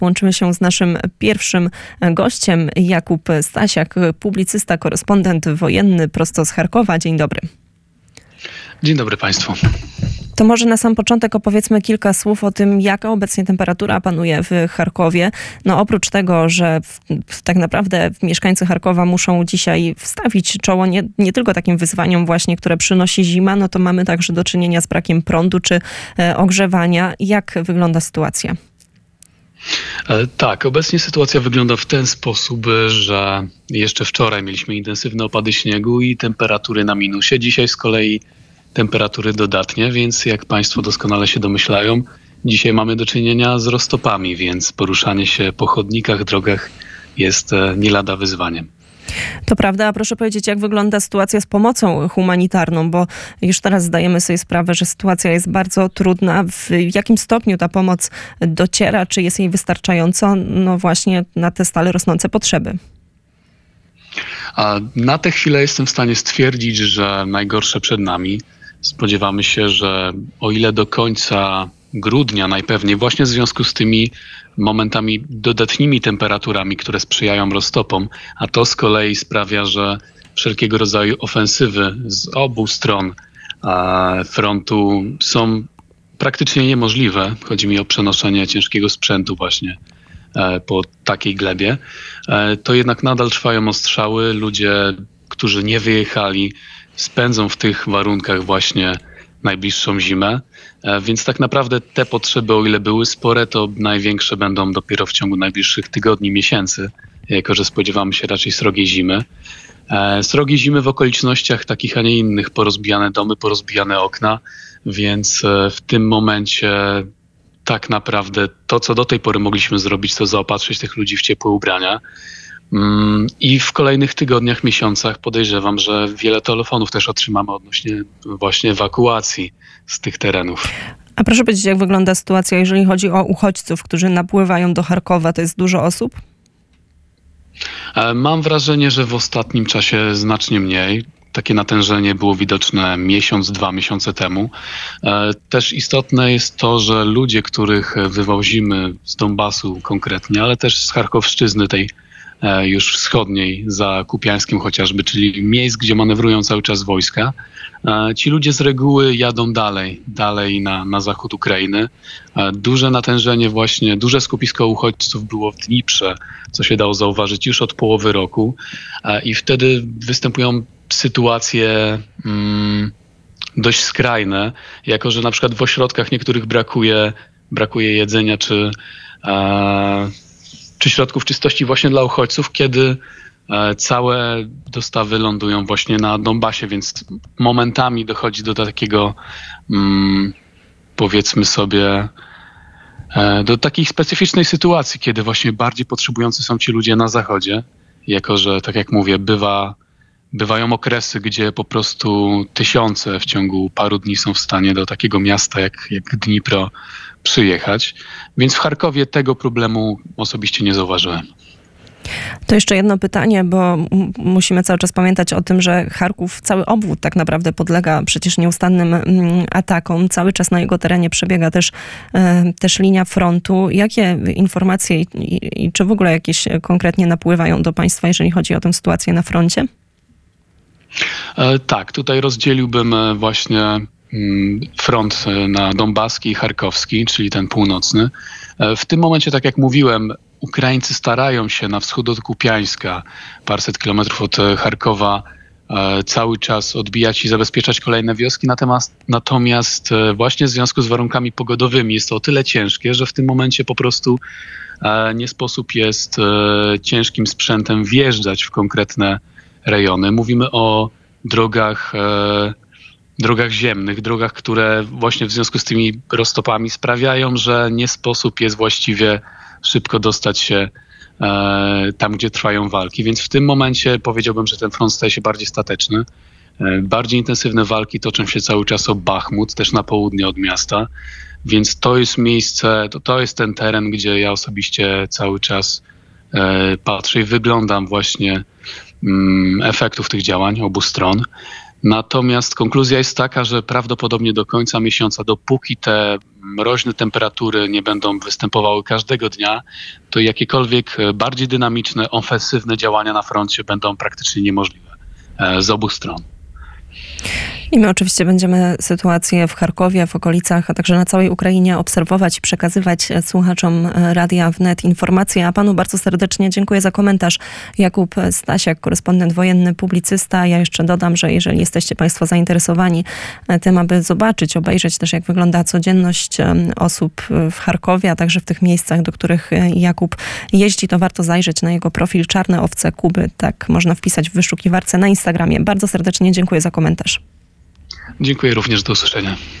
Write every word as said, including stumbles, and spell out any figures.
Połączymy się z naszym pierwszym gościem, Jakub Stasiak, publicysta, korespondent wojenny prosto z Charkowa. Dzień dobry. Dzień dobry Państwu. To może na sam początek opowiedzmy kilka słów o tym, jaka obecnie temperatura panuje w Charkowie. No oprócz tego, że w, w, tak naprawdę mieszkańcy Charkowa muszą dzisiaj wstawić czoło nie, nie tylko takim wyzwaniom właśnie, które przynosi zima, no to mamy także do czynienia z brakiem prądu czy e, ogrzewania. Jak wygląda sytuacja? E, tak, obecnie sytuacja wygląda w ten sposób, że jeszcze wczoraj mieliśmy intensywne opady śniegu i temperatury na minusie. Dzisiaj z kolei temperatury dodatnie, więc jak Państwo doskonale się domyślają, dzisiaj mamy do czynienia z roztopami, więc poruszanie się po chodnikach, drogach jest nie lada wyzwaniem. To prawda, a proszę powiedzieć, jak wygląda sytuacja z pomocą humanitarną, bo już teraz zdajemy sobie sprawę, że sytuacja jest bardzo trudna. W jakim stopniu ta pomoc dociera, czy jest jej wystarczająco, no właśnie na te stale rosnące potrzeby? A na tę chwilę jestem w stanie stwierdzić, że najgorsze przed nami. Spodziewamy się, że o ile do końca grudnia najpewniej właśnie w związku z tymi momentami dodatnimi temperaturami, które sprzyjają roztopom, a to z kolei sprawia, że wszelkiego rodzaju ofensywy z obu stron frontu są praktycznie niemożliwe. Chodzi mi o przenoszenie ciężkiego sprzętu właśnie po takiej glebie. To jednak nadal trwają ostrzały. Ludzie, którzy nie wyjechali, spędzą w tych warunkach właśnie najbliższą zimę, więc tak naprawdę te potrzeby, o ile były spore, to największe będą dopiero w ciągu najbliższych tygodni, miesięcy, jako że spodziewamy się raczej srogiej zimy. Srogiej zimy w okolicznościach takich, a nie innych, porozbijane domy, porozbijane okna, więc w tym momencie tak naprawdę to, co do tej pory mogliśmy zrobić, to zaopatrzyć tych ludzi w ciepłe ubrania. I w kolejnych tygodniach, miesiącach podejrzewam, że wiele telefonów też otrzymamy odnośnie właśnie ewakuacji z tych terenów. A proszę powiedzieć, jak wygląda sytuacja, jeżeli chodzi o uchodźców, którzy napływają do Charkowa? To jest dużo osób? Mam wrażenie, że w ostatnim czasie znacznie mniej. Takie natężenie było widoczne miesiąc, dwa miesiące temu. Też istotne jest to, że ludzie, których wywozimy z Donbasu konkretnie, ale też z Charkowszczyzny, tej już wschodniej, za Kupiańskim chociażby, czyli miejsc, gdzie manewrują cały czas wojska. Ci ludzie z reguły jadą dalej, dalej na, na zachód Ukrainy. Duże natężenie właśnie, duże skupisko uchodźców było w Dniprze, co się dało zauważyć już od połowy roku i wtedy występują sytuacje mm, dość skrajne, jako że na przykład w ośrodkach niektórych brakuje, brakuje jedzenia czy e, czy środków czystości właśnie dla uchodźców, kiedy całe dostawy lądują właśnie na Donbasie, więc momentami dochodzi do takiego, mm, powiedzmy sobie, do takiej specyficznej sytuacji, kiedy właśnie bardziej potrzebujący są ci ludzie na zachodzie, jako że, tak jak mówię, bywa, bywają okresy, gdzie po prostu tysiące w ciągu paru dni są w stanie do takiego miasta jak, jak Dnipro przyjechać. Więc w Charkowie tego problemu osobiście nie zauważyłem. To jeszcze jedno pytanie, bo m- musimy cały czas pamiętać o tym, że Charków, cały obwód tak naprawdę podlega przecież nieustannym m, atakom. Cały czas na jego terenie przebiega też, e, też linia frontu. Jakie informacje i, i, i czy w ogóle jakieś konkretnie napływają do Państwa, jeżeli chodzi o tę sytuację na froncie? E, tak, tutaj rozdzieliłbym właśnie front na donbaski i charkowski, czyli ten północny. W tym momencie, tak jak mówiłem, Ukraińcy starają się na wschód od Kupiańska, paręset kilometrów od Charkowa, cały czas odbijać i zabezpieczać kolejne wioski. Natomiast, natomiast właśnie w związku z warunkami pogodowymi jest to o tyle ciężkie, że w tym momencie po prostu nie sposób jest ciężkim sprzętem wjeżdżać w konkretne rejony. Mówimy o drogach drogach ziemnych, drogach, które właśnie w związku z tymi roztopami sprawiają, że nie sposób jest właściwie szybko dostać się e, tam, gdzie trwają walki. Więc w tym momencie powiedziałbym, że ten front staje się bardziej stateczny. E, bardziej intensywne walki toczą się cały czas o Bachmut, też na południe od miasta. Więc to jest miejsce, to, to jest ten teren, gdzie ja osobiście cały czas e, patrzę i wyglądam właśnie mm, efektów tych działań obu stron. Natomiast konkluzja jest taka, że prawdopodobnie do końca miesiąca, dopóki te mroźne temperatury nie będą występowały każdego dnia, to jakiekolwiek bardziej dynamiczne, ofensywne działania na froncie będą praktycznie niemożliwe z obu stron. I my oczywiście będziemy sytuację w Charkowie, w okolicach, a także na całej Ukrainie obserwować i przekazywać słuchaczom Radia Wnet informacje. A panu bardzo serdecznie dziękuję za komentarz. Jakub Stasiak, korespondent wojenny, publicysta. Ja jeszcze dodam, że jeżeli jesteście państwo zainteresowani tym, aby zobaczyć, obejrzeć też, jak wygląda codzienność osób w Charkowie, a także w tych miejscach, do których Jakub jeździ, to warto zajrzeć na jego profil Czarne Owce Kuby. Tak można wpisać w wyszukiwarce na Instagramie. Bardzo serdecznie dziękuję za komentarz. Dziękuję również, do usłyszenia.